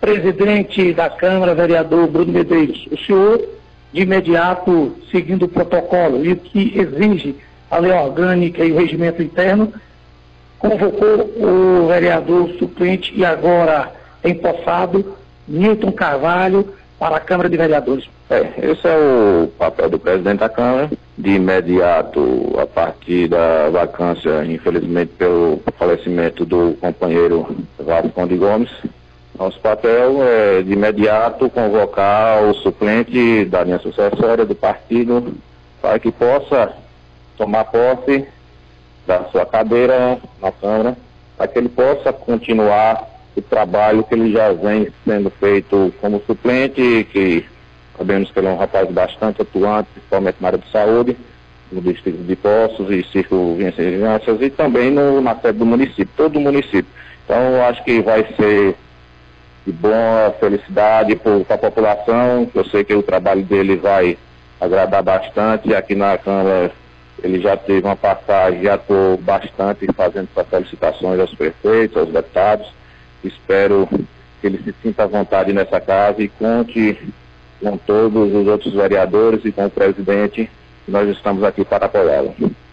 presidente da Câmara, vereador Bruno Medeiros, o senhor, de imediato, seguindo o protocolo e o que exige a lei orgânica e o regimento interno, convocou o vereador suplente e agora empossado, Nilton Carvalho, para a Câmara de Vereadores. Esse é o papel do presidente da Câmara. De imediato, a partir da vacância, infelizmente pelo falecimento do companheiro Vasconde Gomes, nosso papel é de imediato convocar o suplente da linha sucessória do partido para que possa tomar posse da sua cadeira na Câmara, para que ele possa continuar o trabalho que ele já vem sendo feito como suplente, que sabemos que ele é um rapaz bastante atuante, principalmente na área de saúde, no distrito de Poços e circunvizinhanças e também na sede do município, todo o município. Então, eu acho que vai ser de boa felicidade para a população. Eu sei que o trabalho dele vai agradar bastante. Aqui na Câmara ele já teve uma passagem, já atuou bastante fazendo essas solicitações aos prefeitos, aos deputados. Espero que ele se sinta à vontade nessa casa e conte com todos os outros vereadores e com o presidente. Nós estamos aqui para apoiá-lo.